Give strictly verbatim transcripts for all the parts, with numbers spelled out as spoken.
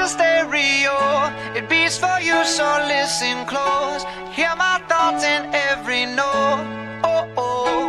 a stereo, it beats for you, so listen close. Hear my thoughts in every note. Oh, oh.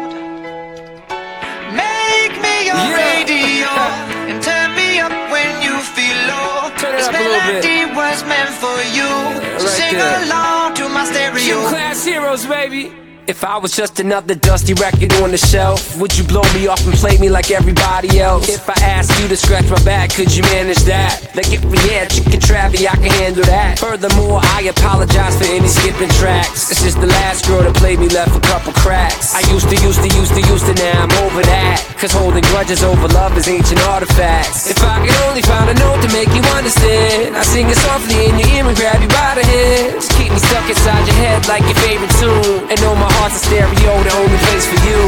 Make me your Yeah. radio and turn me up when you feel low. Turn it This up a little bit. melody was meant for you, so right sing there. along to my stereo. Gym Class Heroes, baby. If I was just another dusty record on the shelf, would you blow me off and play me like everybody else? If I asked you to scratch my back, could you manage that? Like if we had chicken travy, I can handle that. Furthermore, I apologize for any skipping tracks. This is the last girl that played me, left a couple cracks. I used to, used to, used to, used to, now I'm over that. Cause holding grudges over love is ancient artifacts. If I could only find a note to make you understand, I sing it softly in your ear and grab you by the hands. Keep me stuck inside your head like your favorite tune, and know my heart's a stereo, the only place for you.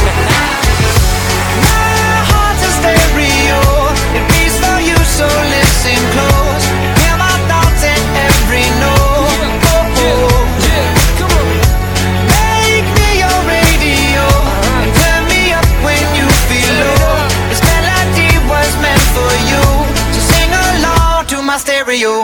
My heart's a stereo, it beats for you, so listen close. Hear my thoughts in every note. Yeah, Oh, yeah, oh. yeah, come on. Make me your radio and turn me up when you feel low. This melody was meant for you, so sing along to my stereo.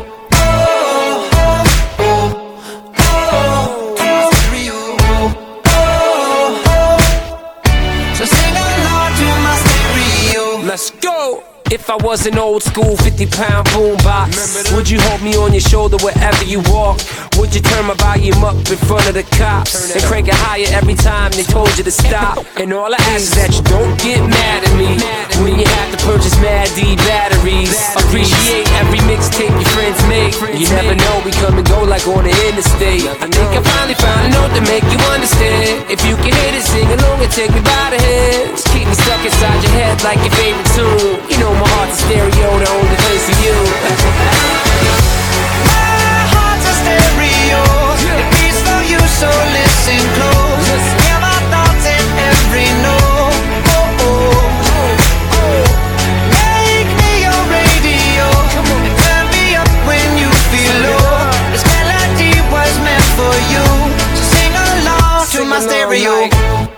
Let's go! If I was an old school fifty pound boombox, would you hold me on your shoulder wherever you walk? Would you turn my volume up in front of the cops and crank it higher every time they told you to stop? And all I ask is that you don't get mad at me when you have to purchase Mad D batteries. Appreciate every mixtape your friends make. You never know, we come and go like on the interstate. I think I finally found a note to make you understand. If you can hit it, sing along and take me by the hands. Keep me stuck inside your head like your favorite tune. You know my heart's a stereo, the only place for you. My heart's a stereo, it beats for you, so listen close. Hear my thoughts in every note. Oh, oh. Make me your radio and turn me up when you feel low. This melody was meant for you, so sing along to my stereo.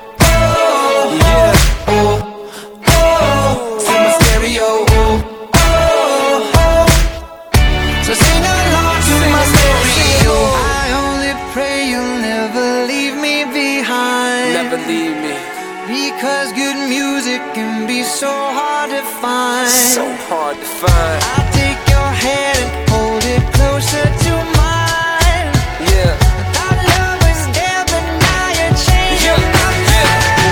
So sing along to my stereo. I only pray you'll never leave me behind. Never leave me. Because good music can be so hard to find. So hard to find. I'll take your hand and hold it closer to mine. Yeah. Our love was there, but now you're changing Yeah. my mind.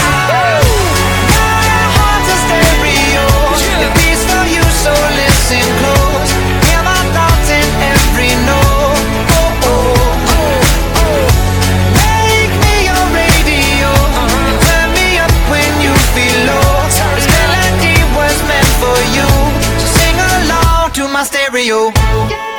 My heart's a stereo, it beats for you, so listen close. Hear my thoughts in every note. Oh, oh, oh. Make me your radio and turn me up when you feel low. This melody was meant for you, so sing along to my stereo.